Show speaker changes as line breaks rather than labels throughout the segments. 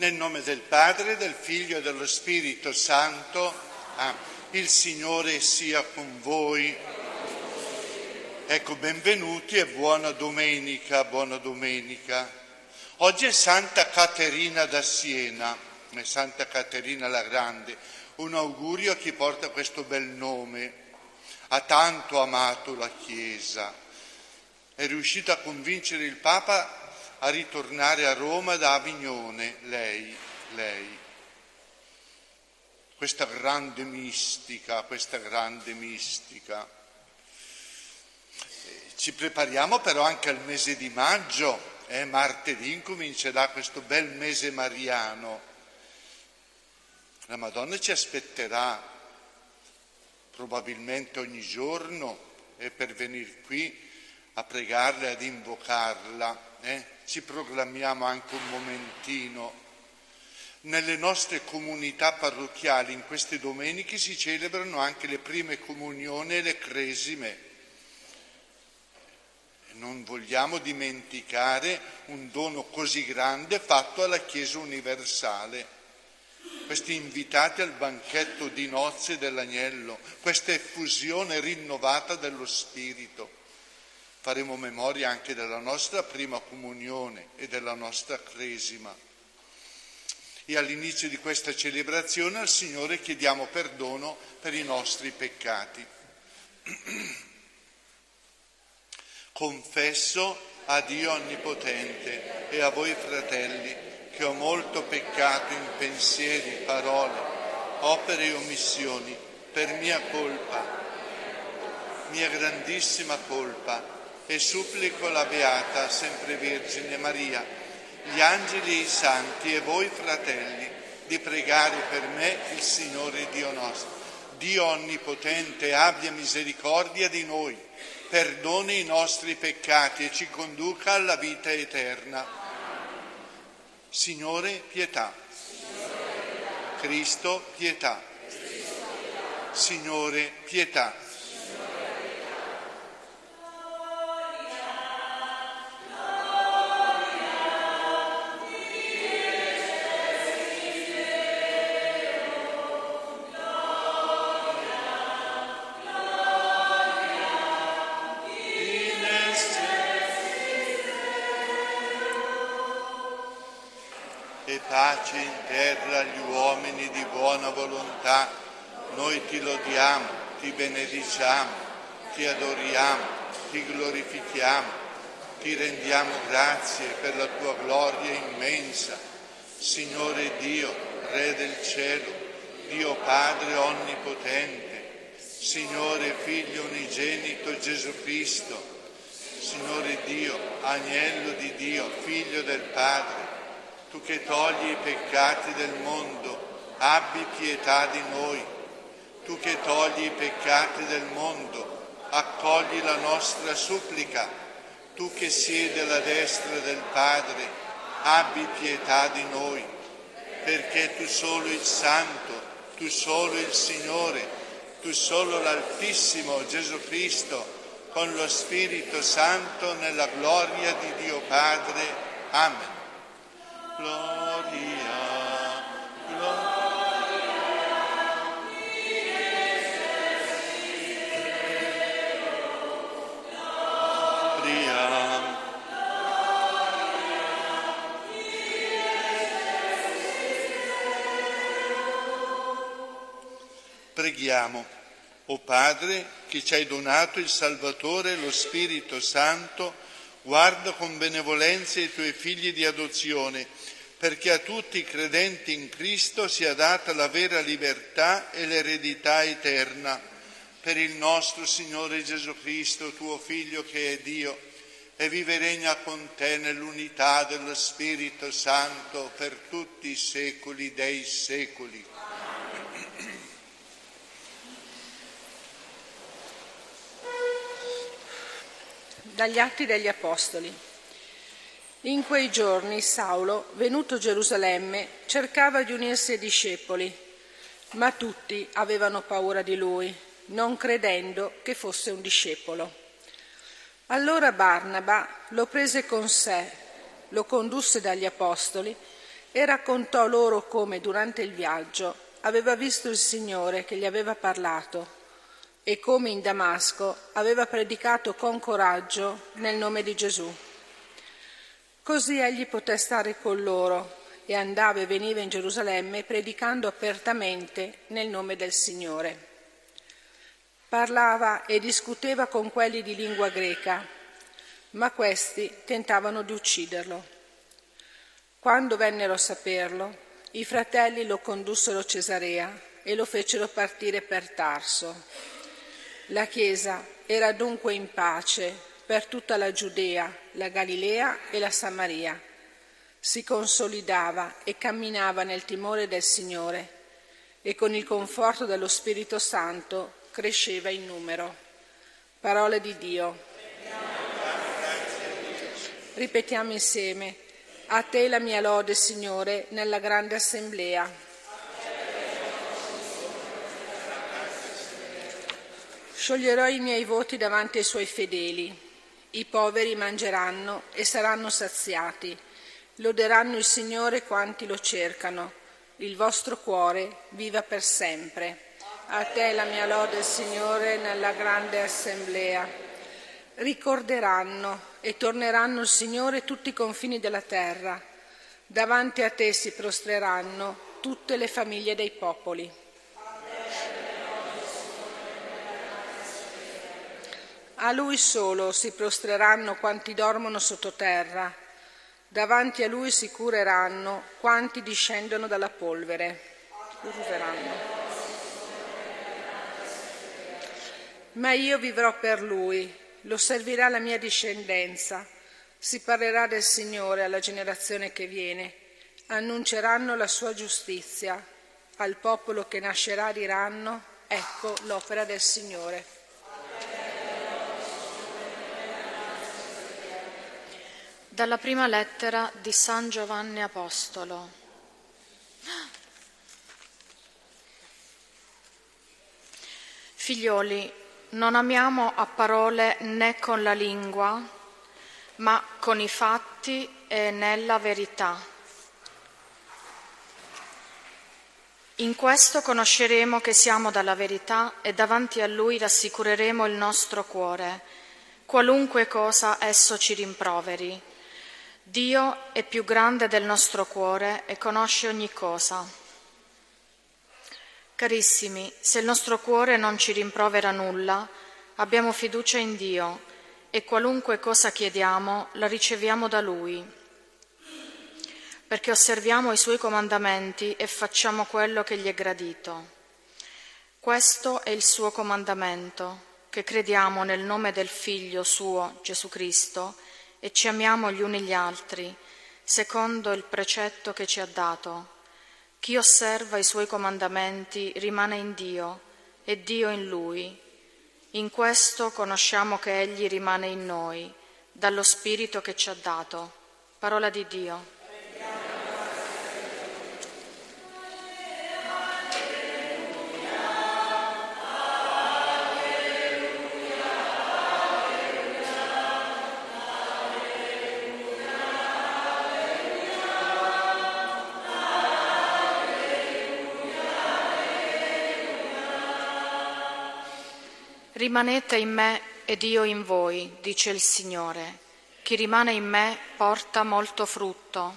Nel nome del Padre, del Figlio e dello Spirito Santo. Il Signore sia con voi. Ecco, benvenuti e buona domenica, buona domenica. Oggi è Santa Caterina da Siena, è Santa Caterina la Grande. Un augurio a chi porta questo bel nome. Ha tanto amato la Chiesa. È riuscita a convincere il Papa a ritornare a Roma da Avignone, lei. Questa grande mistica. Ci prepariamo però anche al mese di maggio, martedì incomincerà questo bel mese mariano. La Madonna ci aspetterà probabilmente ogni giorno per venire qui a pregarla e ad invocarla. Ci proclamiamo anche un momentino. Nelle nostre comunità parrocchiali in queste domeniche si celebrano anche le prime comunioni e le cresime. Non vogliamo dimenticare un dono così grande fatto alla Chiesa universale. Questi invitati al banchetto di nozze dell'Agnello, questa effusione rinnovata dello Spirito. Faremo memoria anche della nostra prima comunione e della nostra cresima. E all'inizio di questa celebrazione al Signore chiediamo perdono per i nostri peccati. Confesso a Dio Onnipotente e a voi fratelli che ho molto peccato in pensieri, parole, opere e omissioni per mia colpa, mia grandissima colpa, e supplico la Beata Sempre Vergine Maria, gli angeli e i santi e voi fratelli di pregare per me il Signore Dio nostro. Dio Onnipotente abbia misericordia di noi, perdoni i nostri peccati e ci conduca alla vita eterna. Signore, pietà. Cristo, pietà. Signore, pietà. Pace in terra agli uomini di buona volontà, noi ti lodiamo, ti benediciamo, ti adoriamo, ti glorifichiamo, ti rendiamo grazie per la tua gloria immensa. Signore Dio, Re del cielo, Dio Padre onnipotente, Signore Figlio unigenito Gesù Cristo, Signore Dio, Agnello di Dio, Figlio del Padre, tu che togli i peccati del mondo, abbi pietà di noi. Tu che togli i peccati del mondo, accogli la nostra supplica. Tu che siedi alla destra del Padre, abbi pietà di noi. Perché tu solo il Santo, tu solo il Signore, tu solo l'Altissimo Gesù Cristo, con lo Spirito Santo nella gloria di Dio Padre. Amen. Gloria, Preghiamo. O Padre, che ci hai donato il Salvatore e lo Spirito Santo, guarda con benevolenza i tuoi figli di adozione, perché a tutti i credenti in Cristo sia data la vera libertà e l'eredità eterna. Per il nostro Signore Gesù Cristo, tuo Figlio che è Dio, e vive e regna con te nell'unità dello Spirito Santo per tutti i secoli dei secoli.
Dagli Atti degli Apostoli. In quei giorni Saulo, venuto a Gerusalemme, cercava di unirsi ai discepoli, ma tutti avevano paura di lui, non credendo che fosse un discepolo. Allora Barnaba lo prese con sé, lo condusse dagli apostoli e raccontò loro come durante il viaggio aveva visto il Signore che gli aveva parlato e come in Damasco aveva predicato con coraggio nel nome di Gesù. Così egli poté stare con loro e andava e veniva in Gerusalemme predicando apertamente nel nome del Signore. Parlava e discuteva con quelli di lingua greca, ma questi tentavano di ucciderlo. Quando vennero a saperlo, i fratelli lo condussero a Cesarea e lo fecero partire per Tarso. La Chiesa era dunque in pace per tutta la Giudea, la Galilea e la Samaria. Si consolidava e camminava nel timore del Signore e con il conforto dello Spirito Santo cresceva in numero. Parole di Dio. Ripetiamo insieme: a te la mia lode, Signore, nella grande assemblea. Scioglierò i miei voti davanti ai suoi fedeli. I poveri mangeranno e saranno saziati. Loderanno il Signore quanti lo cercano. Il vostro cuore viva per sempre. A te la mia lode, Signore, nella grande assemblea. Ricorderanno e torneranno il Signore tutti i confini della terra. Davanti a te si prostreranno tutte le famiglie dei popoli. A Lui solo si prostreranno quanti dormono sottoterra. Davanti a Lui si cureranno quanti discendono dalla polvere. Ma io vivrò per Lui, lo servirà la mia discendenza. Si parlerà del Signore alla generazione che viene. Annunceranno la sua giustizia. Al popolo che nascerà diranno: ecco l'opera del Signore.
Dalla prima lettera di San Giovanni Apostolo. Figlioli, non amiamo a parole né con la lingua, ma con i fatti e nella verità. In questo conosceremo che siamo dalla verità e davanti a Lui rassicureremo il nostro cuore, qualunque cosa esso ci rimproveri. Dio è più grande del nostro cuore e conosce ogni cosa. Carissimi, se il nostro cuore non ci rimprovera nulla, abbiamo fiducia in Dio e qualunque cosa chiediamo la riceviamo da Lui, perché osserviamo i Suoi comandamenti e facciamo quello che gli è gradito. Questo è il Suo comandamento, che crediamo nel nome del Figlio Suo, Gesù Cristo, e ci amiamo gli uni gli altri, secondo il precetto che ci ha dato. Chi osserva i Suoi comandamenti rimane in Dio e Dio in Lui. In questo conosciamo che Egli rimane in noi, dallo Spirito che ci ha dato. Parola di Dio. Rimanete in me ed io in voi, dice il Signore. Chi rimane in me porta molto frutto.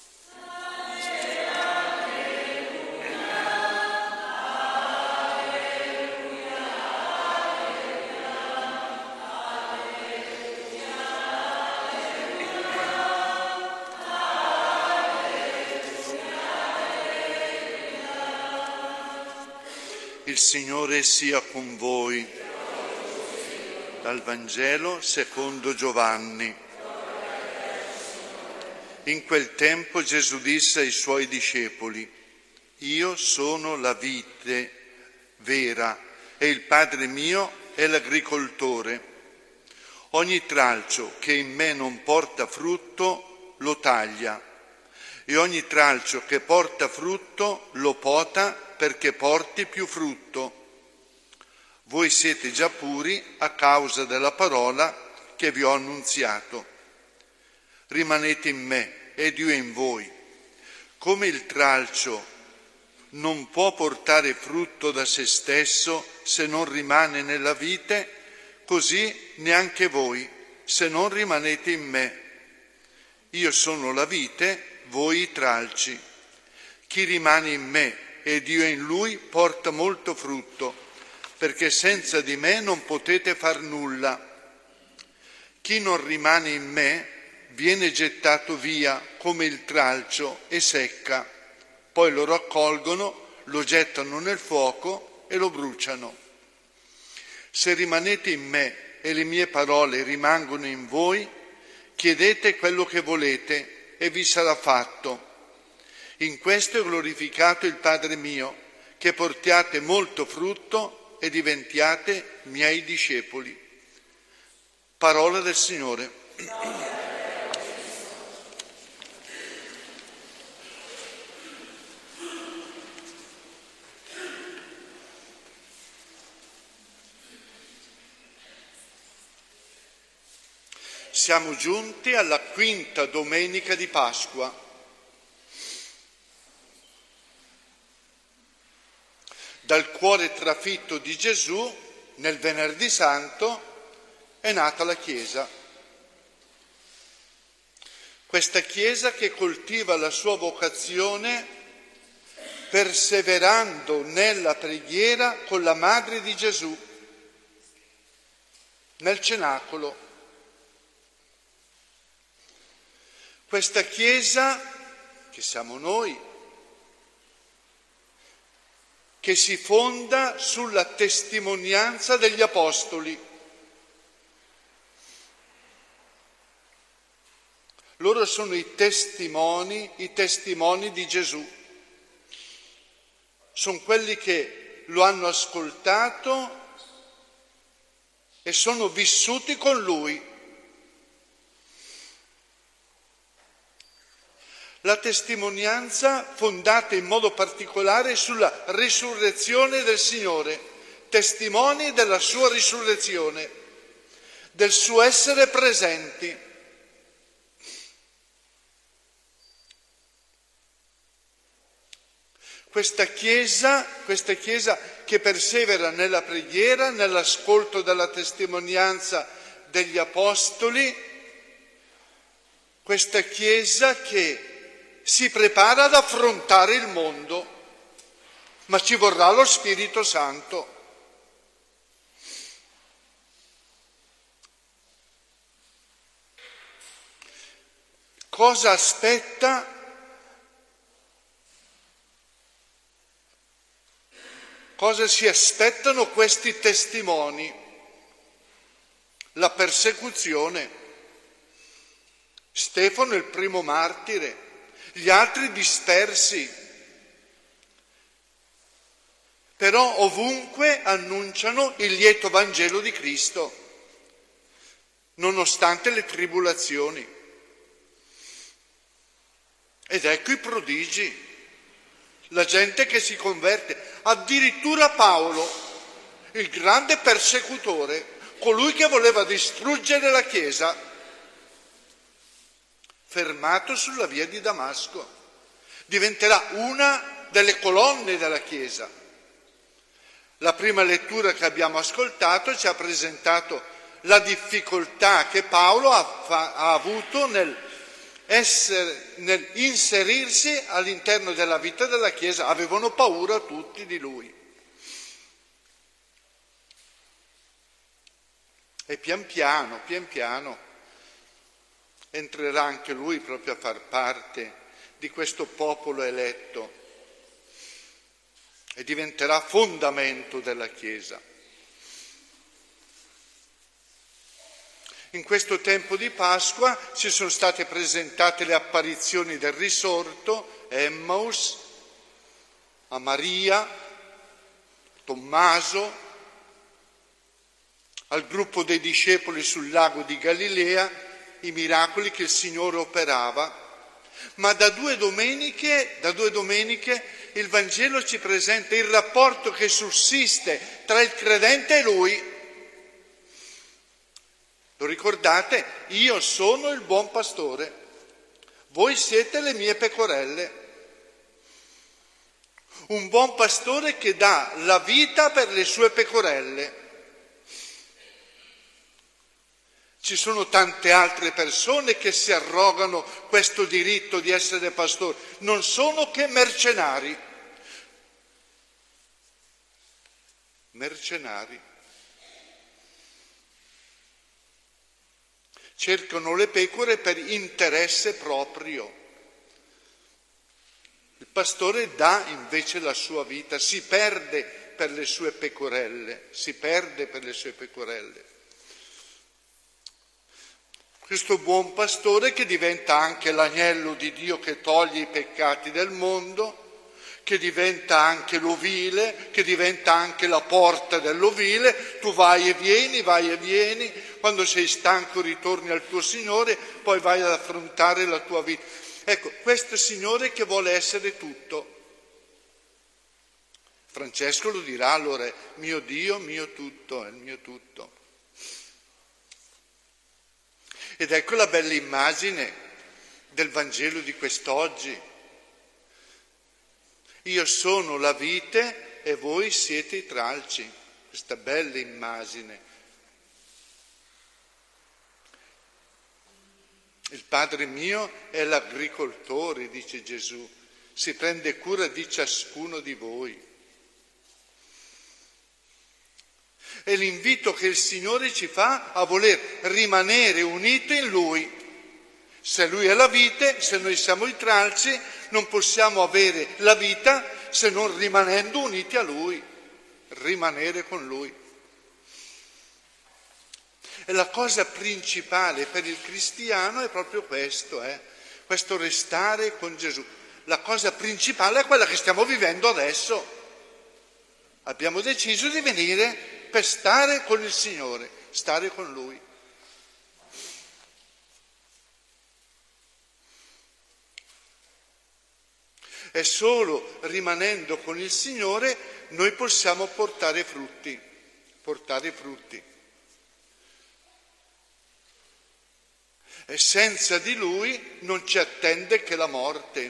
Il Signore sia con voi. Dal Vangelo secondo Giovanni. In quel tempo Gesù disse ai Suoi discepoli: Io sono la vite vera e il Padre mio è l'agricoltore. Ogni tralcio che in me non porta frutto lo taglia e ogni tralcio che porta frutto lo pota perché porti più frutto. Voi siete già puri a causa della parola che vi ho annunziato. Rimanete in me ed io in voi. Come il tralcio non può portare frutto da se stesso se non rimane nella vite, così neanche voi, se non rimanete in me. Io sono la vite, voi i tralci. Chi rimane in me ed io in lui porta molto frutto, perché senza di me non potete far nulla. Chi non rimane in me viene gettato via come il tralcio e secca. Poi lo raccolgono, lo gettano nel fuoco e lo bruciano. Se rimanete in me e le mie parole rimangono in voi, chiedete quello che volete e vi sarà fatto. In questo è glorificato il Padre mio, che portiate molto frutto e diventiate miei discepoli. Parola del Signore. Siamo giunti alla quinta domenica di Pasqua. Dal cuore trafitto di Gesù, nel Venerdì Santo, è nata la Chiesa. Questa Chiesa che coltiva la sua vocazione perseverando nella preghiera con la Madre di Gesù, nel cenacolo. Questa Chiesa, che siamo noi, che si fonda sulla testimonianza degli Apostoli. Loro sono i testimoni di Gesù. Sono quelli che lo hanno ascoltato e sono vissuti con Lui. La testimonianza fondata in modo particolare sulla risurrezione del Signore, testimoni della sua risurrezione, del suo essere presenti. Questa Chiesa che persevera nella preghiera, nell'ascolto della testimonianza degli Apostoli, questa Chiesa che si prepara ad affrontare il mondo, ma ci vorrà lo Spirito Santo. Cosa si aspettano questi testimoni? La persecuzione. Stefano il primo martire, gli altri dispersi. Però ovunque annunciano il lieto Vangelo di Cristo, nonostante le tribolazioni. Ed ecco i prodigi. La gente che si converte, addirittura Paolo, il grande persecutore, colui che voleva distruggere la Chiesa, fermato sulla via di Damasco, diventerà una delle colonne della Chiesa. La prima lettura che abbiamo ascoltato ci ha presentato la difficoltà che Paolo ha avuto nel inserirsi all'interno della vita della Chiesa. Avevano paura tutti di lui. E pian piano entrerà anche lui proprio a far parte di questo popolo eletto e diventerà fondamento della Chiesa. In questo tempo di Pasqua ci sono state presentate le apparizioni del risorto, Emmaus, a Maria, Tommaso, al gruppo dei discepoli sul lago di Galilea, i miracoli che il Signore operava. Ma da due domeniche il Vangelo ci presenta il rapporto che sussiste tra il credente e Lui. Lo ricordate? Io sono il buon pastore, voi siete le mie pecorelle. Un buon pastore che dà la vita per le sue pecorelle. Ci sono tante altre persone che si arrogano questo diritto di essere pastori, non sono che mercenari. Mercenari. Cercano le pecore per interesse proprio. Il pastore dà invece la sua vita, si perde per le sue pecorelle, si perde per le sue pecorelle. Questo buon pastore che diventa anche l'agnello di Dio che toglie i peccati del mondo, che diventa anche l'ovile, che diventa anche la porta dell'ovile, tu vai e vieni, quando sei stanco ritorni al tuo Signore, poi vai ad affrontare la tua vita. Ecco, questo Signore che vuole essere tutto. Francesco lo dirà allora, mio Dio, mio tutto, è il mio tutto. Ed ecco la bella immagine del Vangelo di quest'oggi. Io sono la vite e voi siete i tralci. Questa bella immagine. Il Padre mio è l'agricoltore, dice Gesù, si prende cura di ciascuno di voi. È l'invito che il Signore ci fa a voler rimanere uniti in Lui. Se Lui è la vite, se noi siamo i tralci, non possiamo avere la vita se non rimanendo uniti a Lui, rimanere con Lui. E la cosa principale per il cristiano è proprio questo restare con Gesù. La cosa principale è quella che stiamo vivendo adesso. Abbiamo deciso di venire per stare con il Signore, stare con Lui. E solo rimanendo con il Signore noi possiamo portare frutti. E senza di Lui non ci attende che la morte,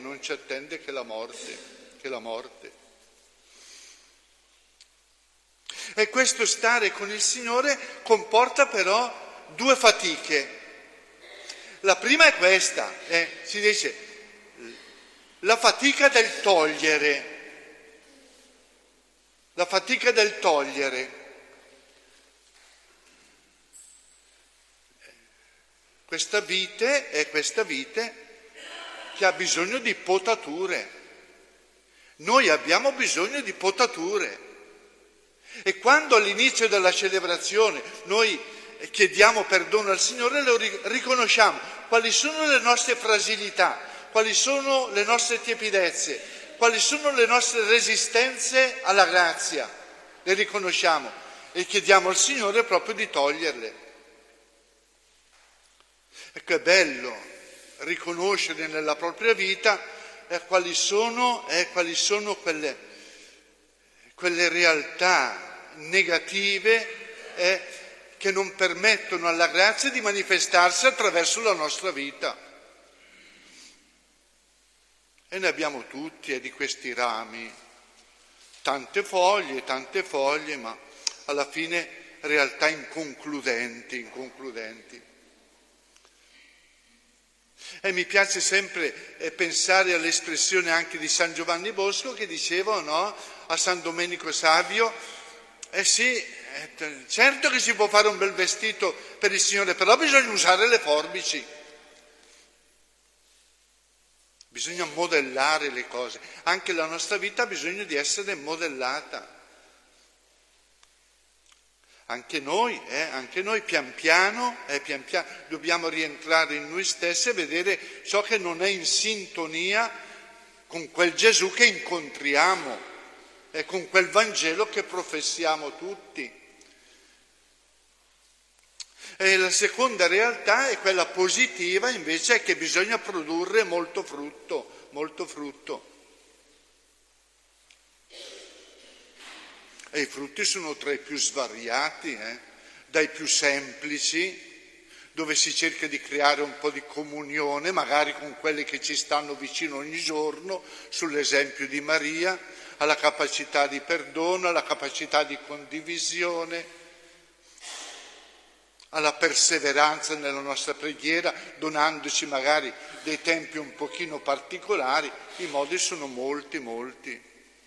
E questo stare con il Signore comporta però due fatiche. La prima è questa, si dice, la fatica del togliere. Questa vite che ha bisogno di potature. Noi abbiamo bisogno di potature. E quando all'inizio della celebrazione noi chiediamo perdono al Signore, lo riconosciamo quali sono le nostre fragilità, quali sono le nostre tiepidezze, quali sono le nostre resistenze alla grazia, le riconosciamo e chiediamo al Signore proprio di toglierle. Ecco, è bello riconoscere nella propria vita quali sono quelle realtà negative che non permettono alla grazia di manifestarsi attraverso la nostra vita. E ne abbiamo tutti di questi rami, tante foglie, ma alla fine realtà inconcludenti. E mi piace sempre pensare all'espressione anche di San Giovanni Bosco che diceva, a San Domenico Savio, certo che si può fare un bel vestito per il Signore, però bisogna usare le forbici, bisogna modellare le cose, anche la nostra vita ha bisogno di essere modellata. Anche noi pian piano dobbiamo rientrare in noi stessi e vedere ciò che non è in sintonia con quel Gesù che incontriamo e con quel Vangelo che professiamo tutti. E la seconda realtà è quella positiva, invece, è che bisogna produrre molto frutto. E i frutti sono tra i più svariati, dai più semplici, dove si cerca di creare un po' di comunione, magari con quelli che ci stanno vicino ogni giorno, sull'esempio di Maria, alla capacità di perdono, alla capacità di condivisione, alla perseveranza nella nostra preghiera, donandoci magari dei tempi un pochino particolari. I modi sono molti.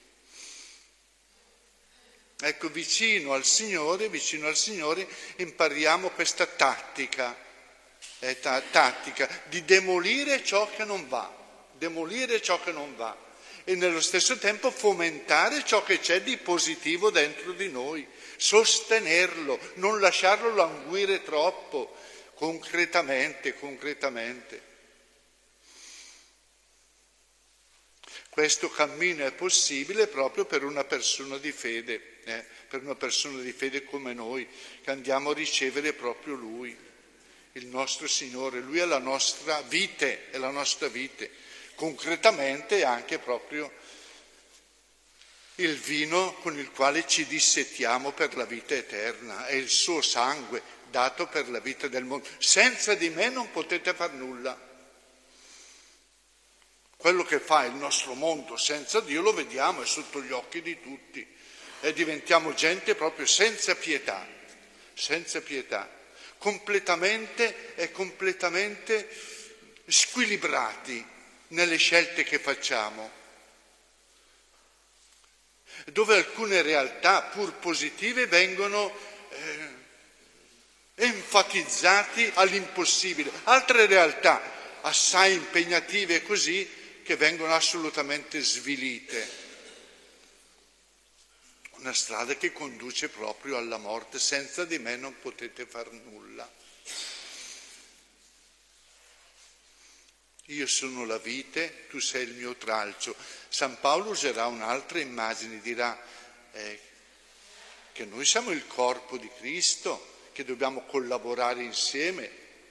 Ecco, vicino al Signore impariamo questa tattica di demolire ciò che non va, e nello stesso tempo fomentare ciò che c'è di positivo dentro di noi, sostenerlo, non lasciarlo languire troppo, concretamente. Questo cammino è possibile proprio per una persona di fede, come noi, che andiamo a ricevere proprio Lui, il nostro Signore. Lui è la nostra vite, concretamente anche proprio il vino con il quale ci dissettiamo per la vita eterna, è il suo sangue dato per la vita del mondo. Senza di me non potete far nulla. Quello che fa il nostro mondo senza Dio lo vediamo, è sotto gli occhi di tutti, e diventiamo gente proprio senza pietà, completamente squilibrati nelle scelte che facciamo, dove alcune realtà pur positive vengono enfatizzati all'impossibile, altre realtà assai impegnative così che vengono assolutamente svilite. Una strada che conduce proprio alla morte. Senza di me non potete far nulla. Io sono la vite, tu sei il mio tralcio. San Paolo userà un'altra immagine, dirà che noi siamo il corpo di Cristo, che dobbiamo collaborare insieme.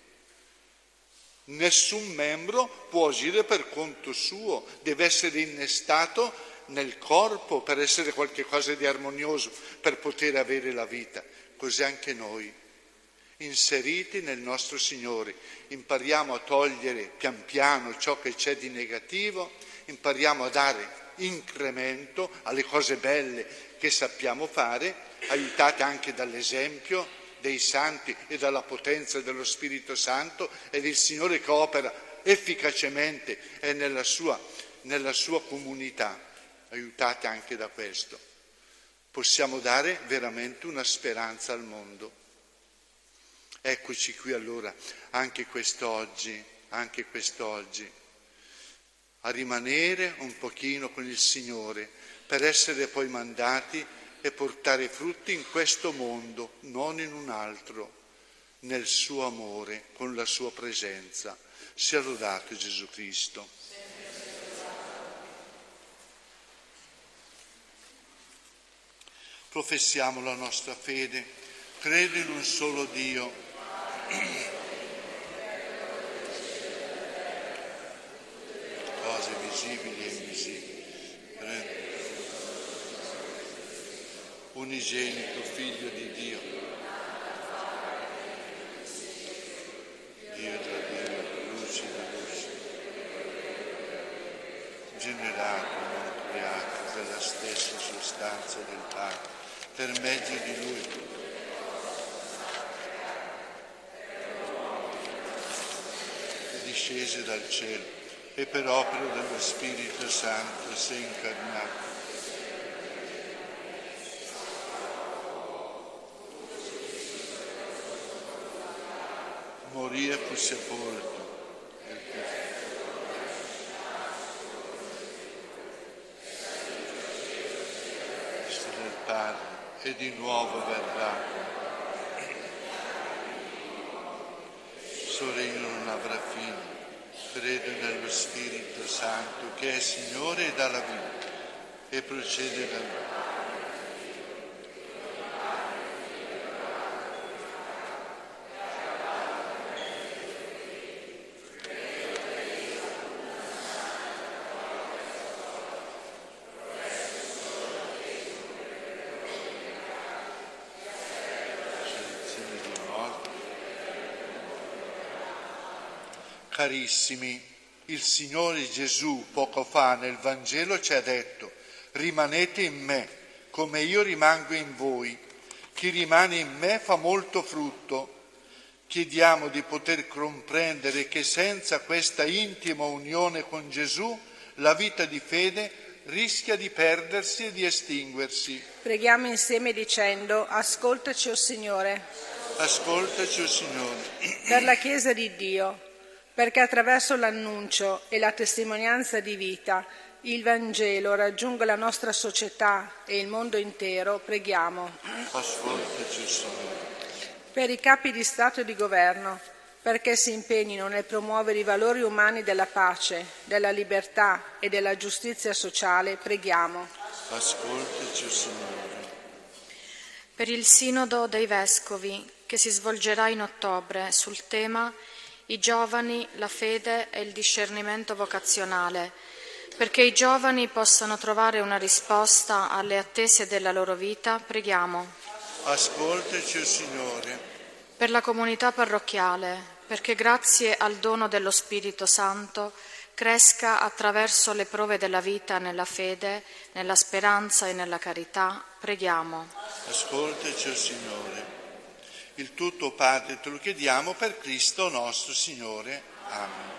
Nessun membro può agire per conto suo, deve essere innestato nel corpo per essere qualcosa di armonioso, per poter avere la vita. Così anche noi, inseriti nel nostro Signore, impariamo a togliere pian piano ciò che c'è di negativo, impariamo a dare incremento alle cose belle che sappiamo fare, aiutate anche dall'esempio dei santi e dalla potenza dello Spirito Santo e del Signore che opera efficacemente e nella sua comunità. Aiutate anche da questo. Possiamo dare veramente una speranza al mondo. Eccoci qui allora, anche quest'oggi, a rimanere un pochino con il Signore, per essere poi mandati e portare frutti in questo mondo, non in un altro, nel suo amore, con la sua presenza. Sia lodato Gesù Cristo. Professiamo la nostra fede, credo in un solo Dio, cose visibili e invisibili, unigenito Figlio di Dio, Dio da Dio, luce da luce, generato, non creato, della stessa sostanza del Padre, per mezzo di Lui. È discese dal cielo e per opera dello Spirito Santo si è incarnato. Morì e fu sepolto. Del Padre. E di nuovo verrà. Il suo regno non avrà fine. Credo nello Spirito Santo che è Signore e dà la vita e procede da noi. Carissimi, il Signore Gesù poco fa nel Vangelo ci ha detto: rimanete in me, come io rimango in voi. Chi rimane in me fa molto frutto. Chiediamo di poter comprendere che senza questa intima unione con Gesù la vita di fede rischia di perdersi e di estinguersi.
Preghiamo insieme dicendo: ascoltaci, o Signore.
Ascoltaci, o Signore.
Per la Chiesa di Dio, perché attraverso l'annuncio e la testimonianza di vita il Vangelo raggiunga la nostra società e il mondo intero, preghiamo.
Ascoltaci, o Signore.
Per i capi di Stato e di Governo, perché si impegnino nel promuovere i valori umani della pace, della libertà e della giustizia sociale, preghiamo.
Ascoltaci, o Signore.
Per il Sinodo dei Vescovi, che si svolgerà in ottobre sul tema I giovani, la fede e il discernimento vocazionale, perché i giovani possano trovare una risposta alle attese della loro vita, preghiamo.
Ascoltaci, o Signore.
Per la comunità parrocchiale, perché grazie al dono dello Spirito Santo cresca attraverso le prove della vita nella fede, nella speranza e nella carità, preghiamo.
Ascoltaci, o Signore. Il tutto, Padre, te lo chiediamo per Cristo nostro Signore. Amen.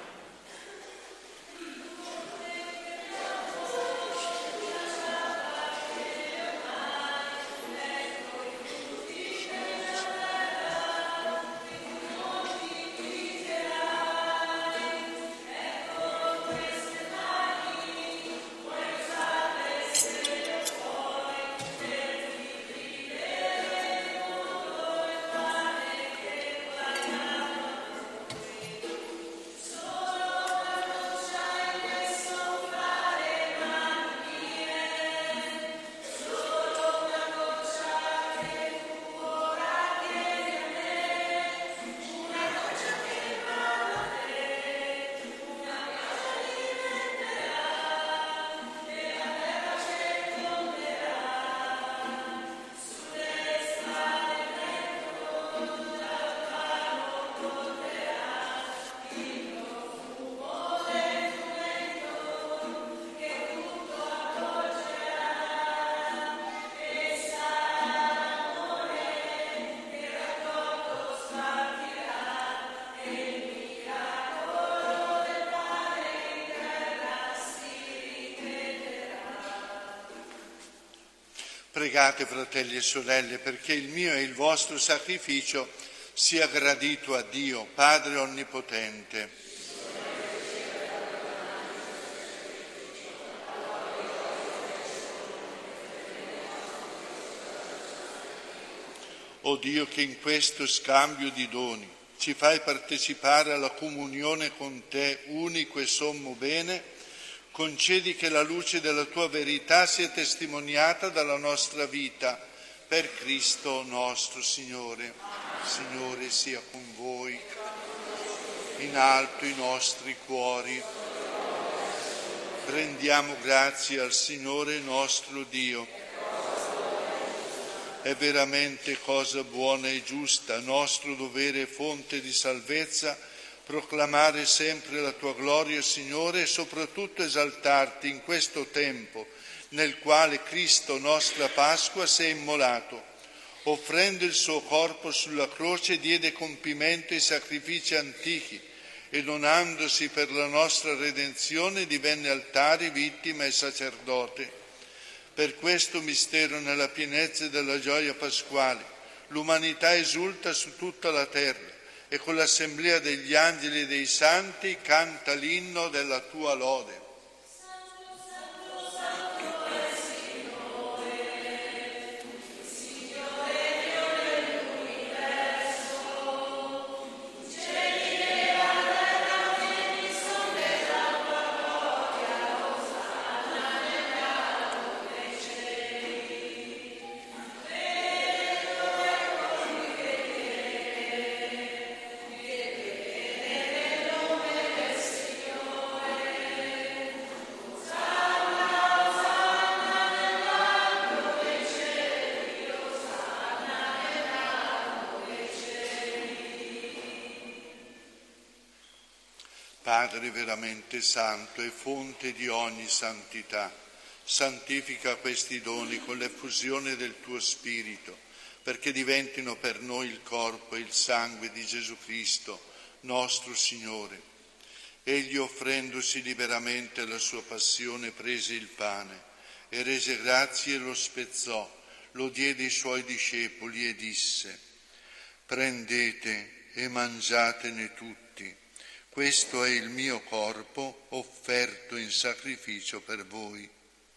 Pregate, fratelli e sorelle, perché il mio e il vostro sacrificio sia gradito a Dio, Padre Onnipotente. O Dio, che in questo scambio di doni ci fai partecipare alla comunione con te, unico e sommo bene, concedi che la luce della tua verità sia testimoniata dalla nostra vita, per Cristo nostro Signore. Signore sia con voi, in alto i nostri cuori. Rendiamo grazie al Signore nostro Dio. È veramente cosa buona e giusta, nostro dovere e fonte di salvezza, proclamare sempre la tua gloria, Signore, e soprattutto esaltarti in questo tempo nel quale Cristo, nostra Pasqua, si è immolato. Offrendo il suo corpo sulla croce diede compimento ai sacrifici antichi e donandosi per la nostra redenzione divenne altare, vittima e sacerdote. Per questo mistero, nella pienezza della gioia pasquale, l'umanità esulta su tutta la terra e con l'assemblea degli angeli e dei santi canta l'inno della tua lode. Padre veramente santo e fonte di ogni santità, Santifica questi doni con l'effusione del tuo Spirito, perché diventino per noi il corpo e il sangue di Gesù Cristo, nostro Signore. Egli, offrendosi liberamente alla sua passione, prese il pane e rese grazie e lo spezzò, lo diede ai suoi discepoli e disse: prendete e mangiatene tutti, questo è il mio corpo offerto in sacrificio per voi.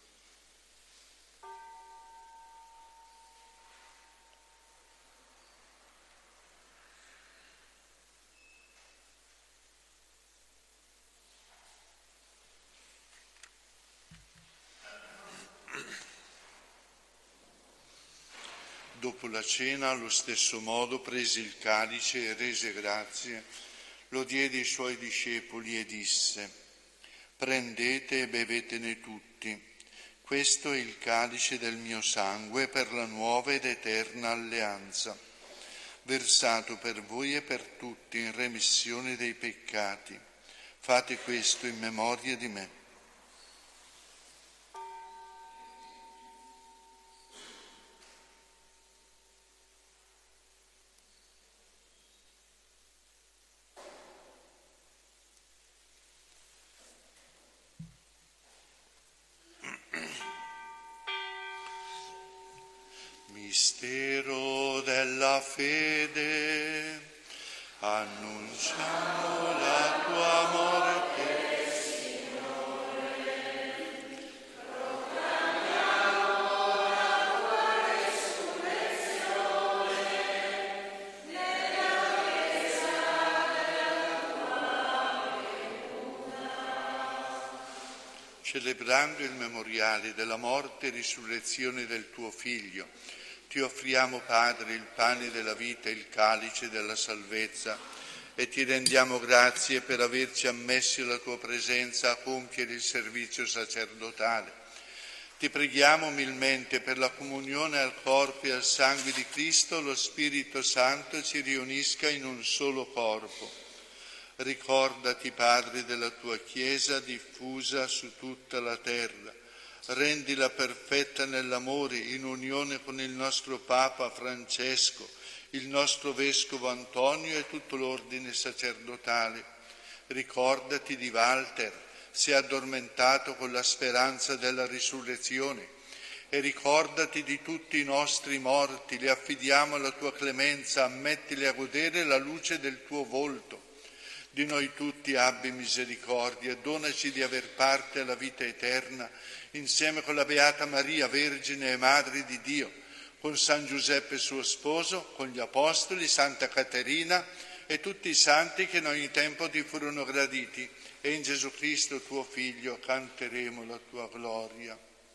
Dopo la cena, allo stesso modo, prese il calice e rese grazie, lo diede ai suoi discepoli e disse: prendete e bevetene tutti, questo è il calice del mio sangue per la nuova ed eterna alleanza, versato per voi e per tutti in remissione dei peccati. Fate questo in memoria di me. Mistero della fede, annunciamo la tua morte, Signore, proclamiamo la tua resurrezione, nella chiesa della tua venuta. Celebrando il memoriale della morte e risurrezione del tuo Figlio, ti offriamo, Padre, il pane della vita e il calice della salvezza e ti rendiamo grazie per averci ammessi alla tua presenza a compiere il servizio sacerdotale. Ti preghiamo umilmente per la comunione al corpo e al sangue di Cristo, lo Spirito Santo ci riunisca in un solo corpo. Ricordati, Padre, della tua Chiesa diffusa su tutta la terra. Rendila perfetta nell'amore, in unione con il nostro Papa Francesco, il nostro Vescovo Antonio e tutto l'ordine sacerdotale. Ricordati di Walter, si è addormentato con la speranza della risurrezione, e ricordati di tutti i nostri morti, li affidiamo alla tua clemenza, ammettili a godere la luce del tuo volto. Di noi tutti abbi misericordia, donaci di aver parte alla vita eterna, insieme con la Beata Maria, Vergine e Madre di Dio, con San Giuseppe suo sposo, con gli Apostoli, Santa Caterina e tutti i santi che in ogni tempo ti furono graditi, e in Gesù Cristo tuo Figlio canteremo la tua gloria.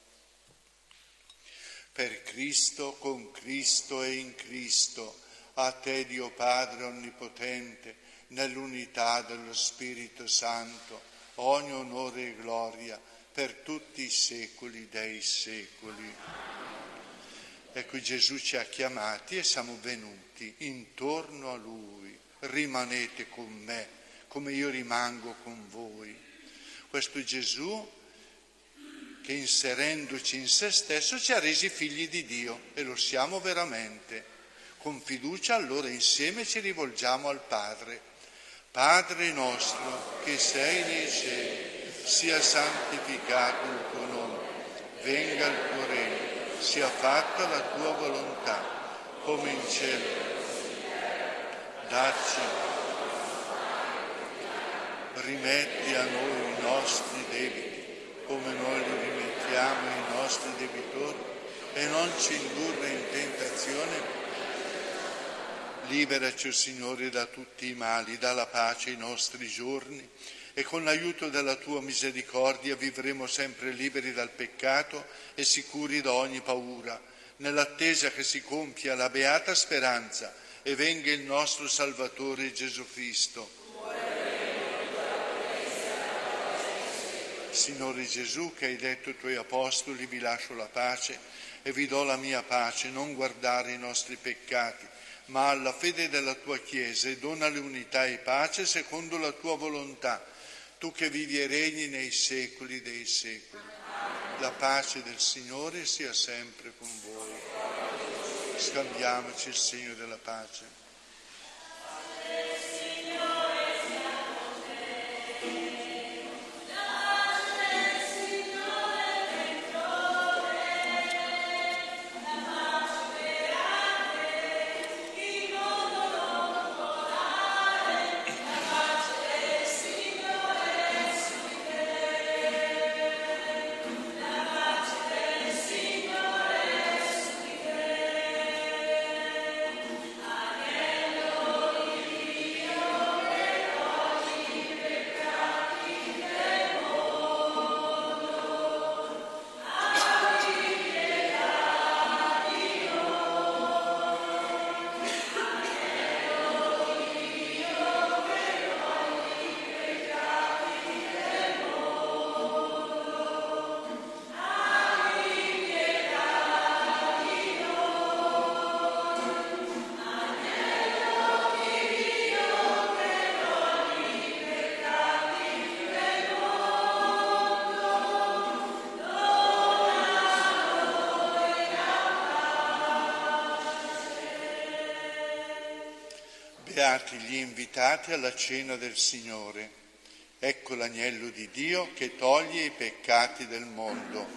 Per Cristo, con Cristo e in Cristo, a te Dio Padre Onnipotente, nell'unità dello Spirito Santo, ogni onore e gloria per tutti i secoli dei secoli. Ecco, Gesù ci ha chiamati e siamo venuti intorno a Lui. Rimanete con me, come io rimango con voi. Questo Gesù che, inserendoci in se stesso, ci ha resi figli di Dio, e lo siamo veramente. Con fiducia allora insieme ci rivolgiamo al Padre. Padre nostro che sei nei cieli, sia santificato il tuo nome, venga il tuo regno, sia fatta la tua volontà, come in cielo. Dacci, rimetti a noi i nostri debiti, come noi li rimettiamo ai nostri debitori, e non ci indurre in tentazione. Liberaci, o Signore, da tutti i mali, dà la pace ai nostri giorni, e con l'aiuto della tua misericordia vivremo sempre liberi dal peccato e sicuri da ogni paura, nell'attesa che si compia la beata speranza e venga il nostro Salvatore Gesù Cristo. Signore Gesù, che hai detto ai tuoi apostoli: vi lascio la pace e vi do la mia pace, non guardare i nostri peccati, ma alla fede della tua Chiesa, e donale unità e pace secondo la tua volontà, tu che vivi e regni nei secoli dei secoli. La pace del Signore sia sempre con voi. Scambiamoci il segno della pace. Beati gli invitati alla cena del Signore. Ecco l'agnello di Dio che toglie i peccati del mondo.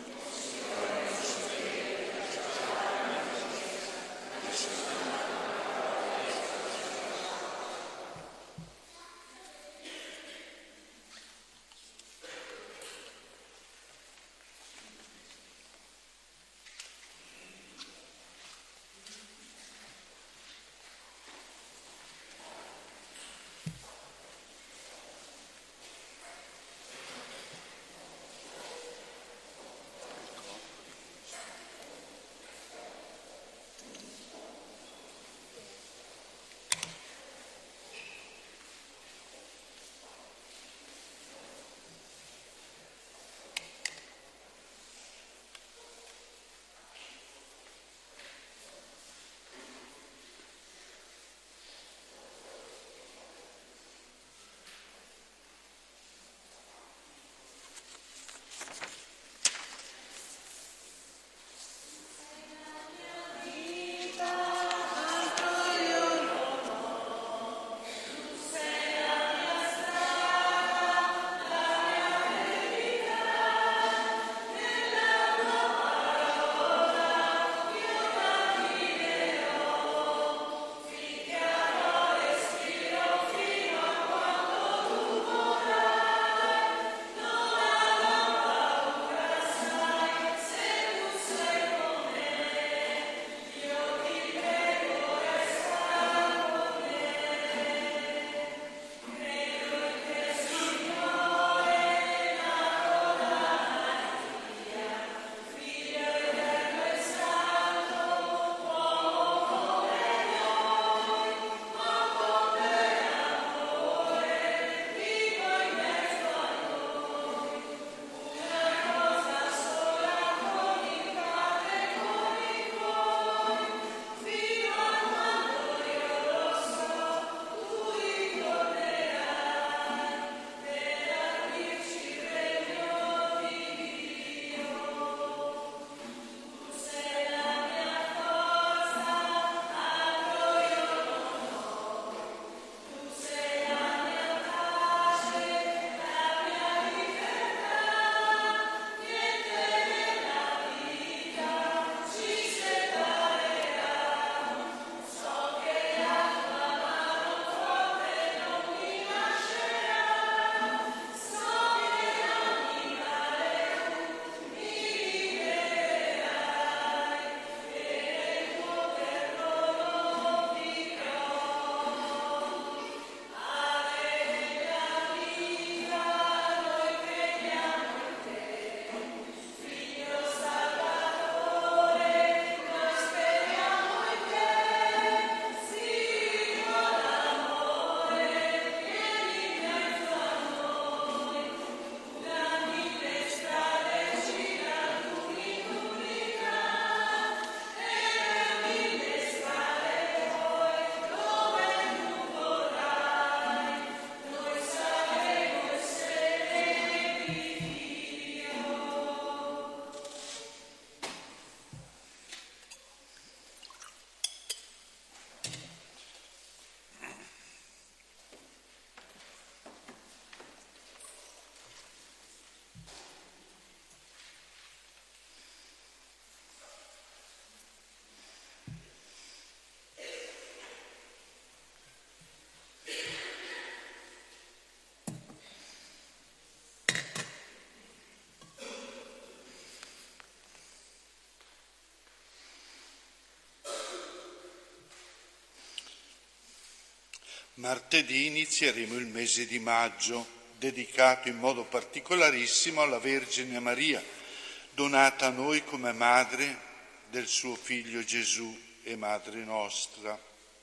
Martedì inizieremo il mese di maggio, dedicato in modo particolarissimo alla Vergine Maria, donata a noi come madre del suo Figlio Gesù e madre nostra.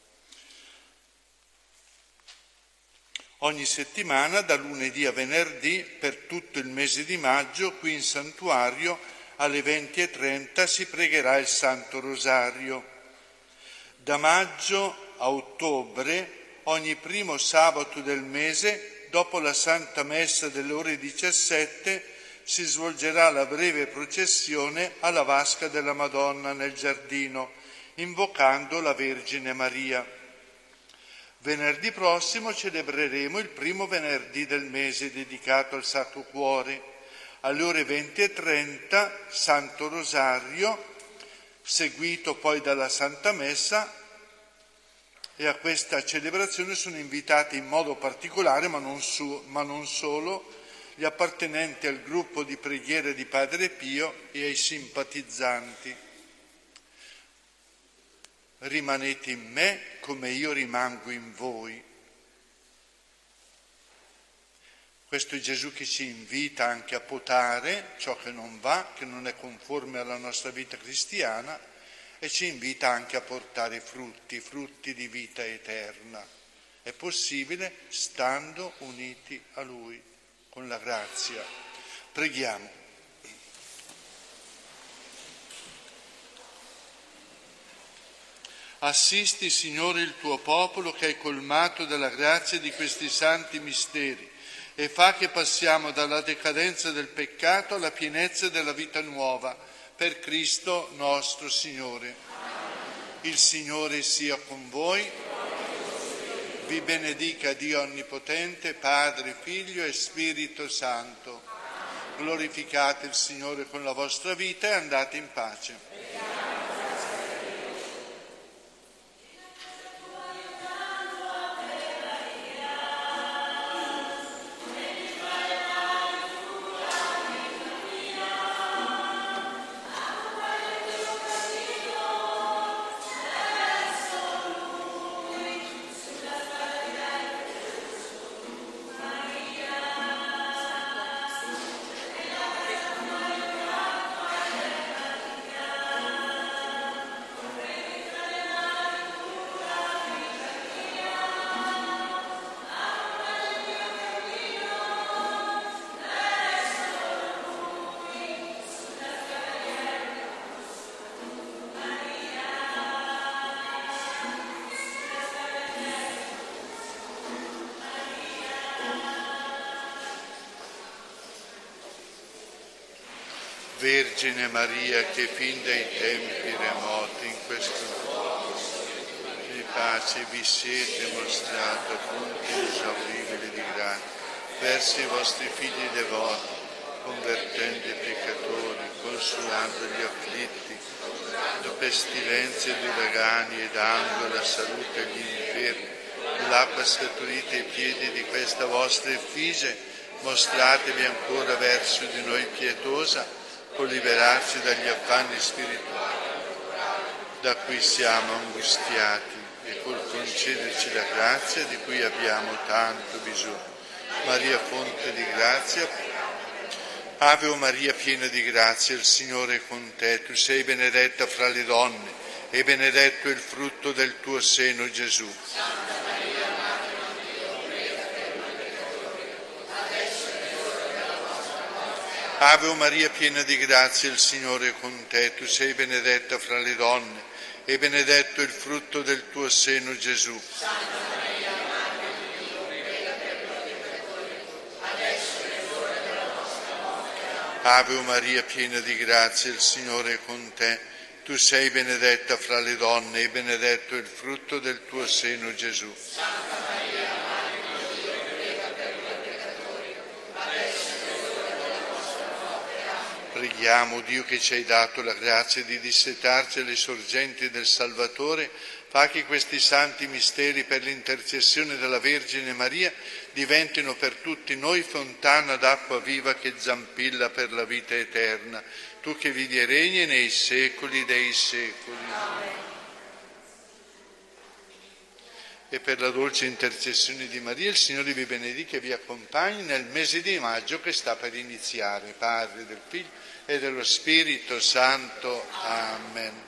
Ogni settimana, da lunedì a venerdì, per tutto il mese di maggio, qui in santuario, alle 20:30 si pregherà il Santo Rosario. Da maggio a ottobre, ogni primo sabato del mese, dopo la Santa Messa delle ore 17, si svolgerà la breve processione alla vasca della Madonna nel giardino, invocando la Vergine Maria. Venerdì prossimo celebreremo il primo venerdì del mese dedicato al Sacro Cuore. Alle ore 20:30 Santo Rosario, seguito poi dalla Santa Messa, e a questa celebrazione sono invitati in modo particolare, ma non solo, gli appartenenti al gruppo di preghiere di Padre Pio e ai simpatizzanti. Rimanete in me come io rimango in voi. Questo è Gesù che ci invita anche a potare ciò che non va, che non è conforme alla nostra vita cristiana, e ci invita anche a portare frutti di vita eterna. È possibile stando uniti a Lui, con la grazia. Preghiamo. Assisti, Signore, il tuo popolo che hai colmato della grazia di questi santi misteri e fa che passiamo dalla decadenza del peccato alla pienezza della vita nuova. Per Cristo nostro Signore. Il Signore sia con voi. Vi benedica Dio Onnipotente, Padre, Figlio e Spirito Santo. Glorificate il Signore con la vostra vita e andate in pace. Vergine Maria, che fin dai tempi remoti in questo mondo di pace vi siete mostrato fonte inesauribile di grazia verso i vostri figli devoti, convertendo i peccatori, consolando gli afflitti, da pestilenze ed uragani e dando la salute agli infermi, l'acqua scaturita ai piedi di questa vostra effigie, mostratevi ancora verso di noi pietosa, con liberarci dagli affanni spirituali, da cui siamo angustiati, e col concederci la grazia di cui abbiamo tanto bisogno. Maria, fonte di grazia, Ave o Maria, piena di grazia, il Signore è con te. Tu sei benedetta fra le donne, e benedetto è il frutto del tuo seno, Gesù. Ave o Maria, piena di grazia, il Signore è con te. Tu sei benedetta fra le donne, e benedetto è il frutto del tuo seno, Gesù. Ave o Maria, piena di grazia, il Signore è con te. Tu sei benedetta fra le donne, e benedetto è il frutto del tuo seno, Gesù. Preghiamo, Dio che ci hai dato la grazia di dissetarci alle sorgenti del Salvatore, fa che questi santi misteri, per l'intercessione della Vergine Maria, diventino per tutti noi fontana d'acqua viva che zampilla per la vita eterna. Tu che vivi e regni nei secoli dei secoli. e per la dolce intercessione di Maria, il Signore vi benedica e vi accompagni nel mese di maggio che sta per iniziare. Padre, del Figlio e dello Spirito Santo. Amen.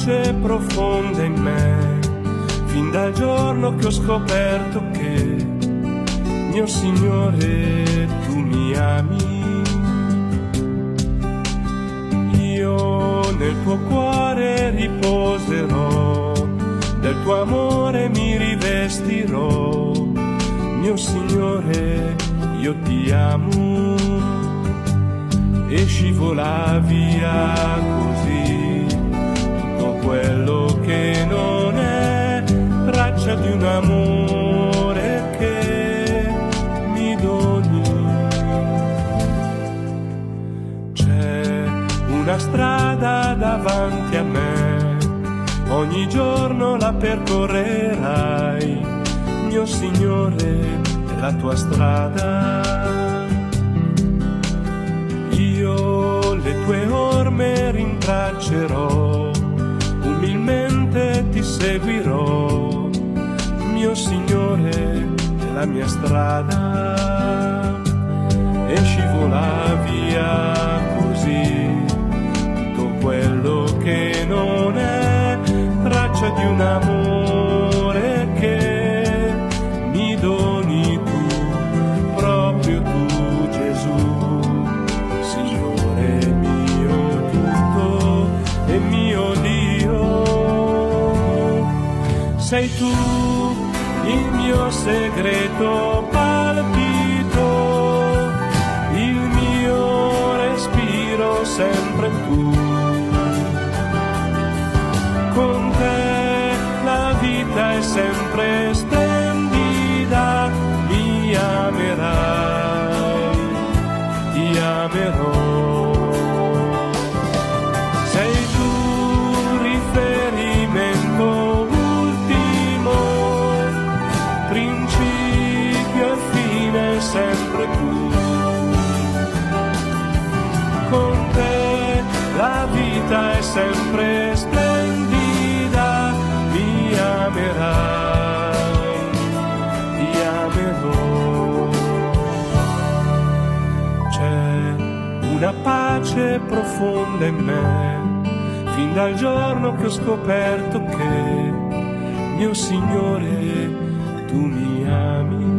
pace profonda in me, fin dal giorno che ho scoperto che, mio Signore, tu mi ami. Io nel tuo cuore riposerò, del tuo amore mi rivestirò, mio Signore, io ti amo. E scivola via così tutto quello che non è traccia di un amore che mi doni. C'è una strada davanti a me, ogni giorno la percorrerai, mio Signore, è la tua strada. Io le tue orme rintraccerò, umilmente ti seguirò, mio Signore, è la mia strada. E scivola via così tutto quello che non è traccia di un amore che mi doni tu, proprio tu, Gesù. Signore mio tutto e mio Dio, sei tu il mio segreto palpito, il mio respiro sempre tu. Con te la vita è sempre splendida, mi amerai, ti amerò. Sei tu riferimento ultimo, principio e fine sempre tu. Con te la vita è sempre splendida, mi amerai, ti amerò. C'è una pace profonda in me, fin dal giorno che ho scoperto che, mio Signore, tu mi ami.